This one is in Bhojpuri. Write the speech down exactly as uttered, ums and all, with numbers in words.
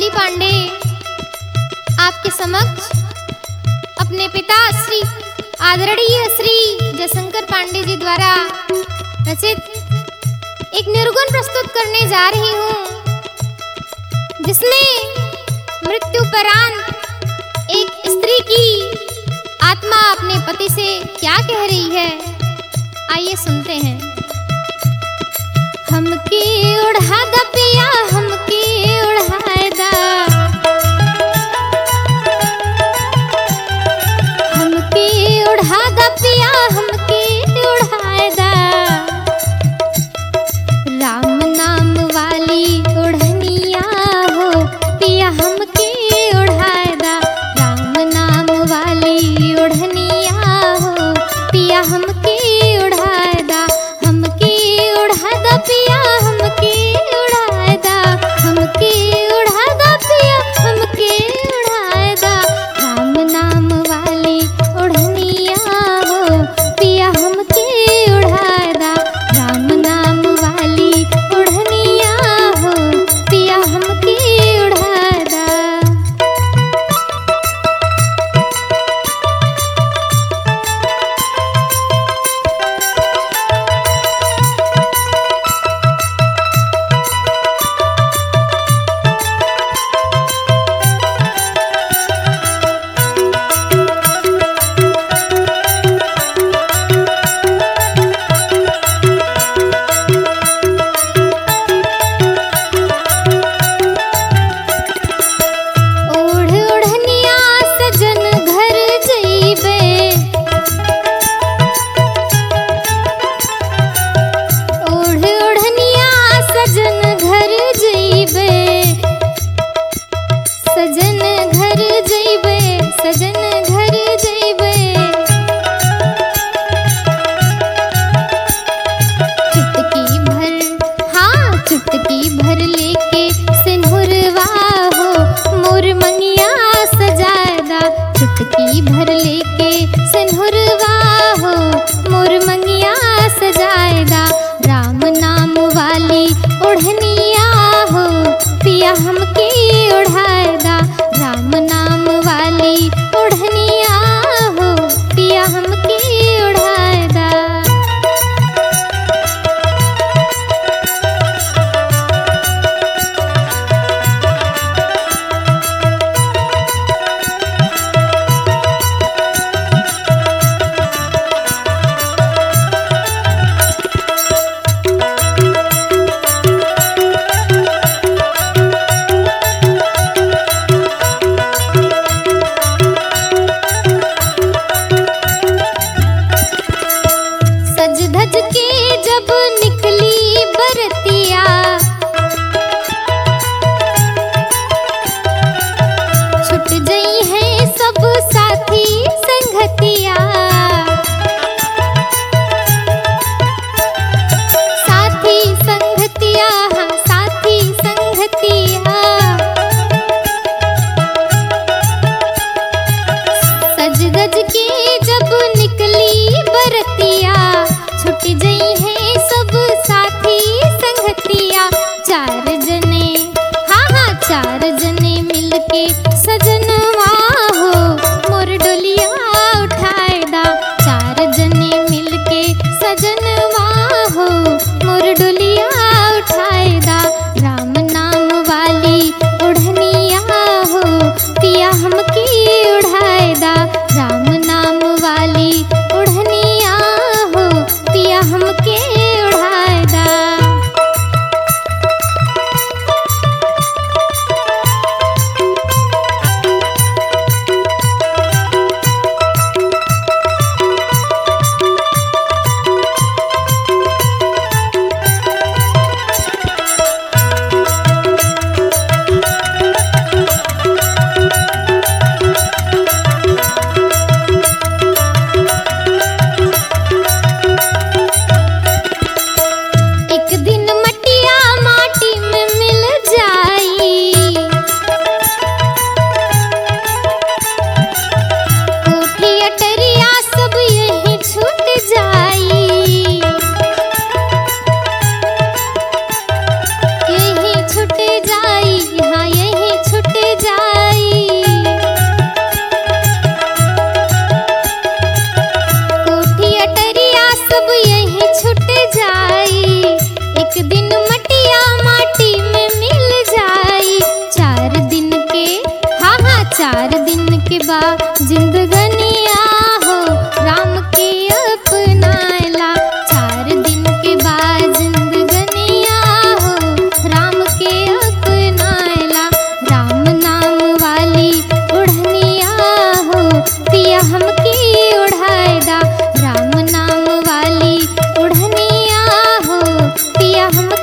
वाली पांडे आपके समक्ष अपने पिता श्री आदरणीय श्री जयशंकर पांडे जी द्वारा रचित एक निर्गुण प्रस्तुत करने जा रही हूँ, जिसमें मृत्युपरांत एक स्त्री की आत्मा अपने पति से क्या कह रही है, आइए सुनते हैं। हमके उड़ा दा पिया, हमके उड़ाए दा, हमके उड़ा दा पिया, हमके उड़ाए दा, राम नाम वाली ओढ़निया हो पिया हमके उड़ाए दा, राम नाम वाली ओढ़निया हो पिया हमके उड़ाए दा, हमके उड़ा दा पिया, हमके उड़ाए दा, हमके उड़ा दा पिया, हमके उड़ाए दा, राम नाम वाली ओढ़निया हो पिया हमके उड़ाए दा, राम नाम वाली ओढ़निया हो पिया हमके उड़ाए दा। चुटकी भर लेके सिंदूरवा हो मोर मंगिया सजाए दा, चुटकी भर लेके सिंदूरवा हो मोर मंगिया सजाए दा, राम नाम वाली ओढ़निया हो पिया हमके उड़ाए दा, राम नाम वाली ओढ़निया हो पिया हमके उड़ाए दा। सज के जब निकली बरतिया, छुट गई है सब साथी संगतिया, साथी संगतिया, हाँ साथी संगतिया, सज धज के जब निकली बरतिया, छुट गई है सब साथी संगतिया, चार जने हाँ हाँ चार जने मिलके सजनवा हो मोर डोलिया उठाए दा, चार जने मिलके सजनवा हो मोर डोलिया उठाए दा, राम नाम वाली ओढ़निया हो पिया हमके उड़ाए दा, राम नाम वाली ओढ़निया हो पिया हमके उड़ाए दा। राजा हमके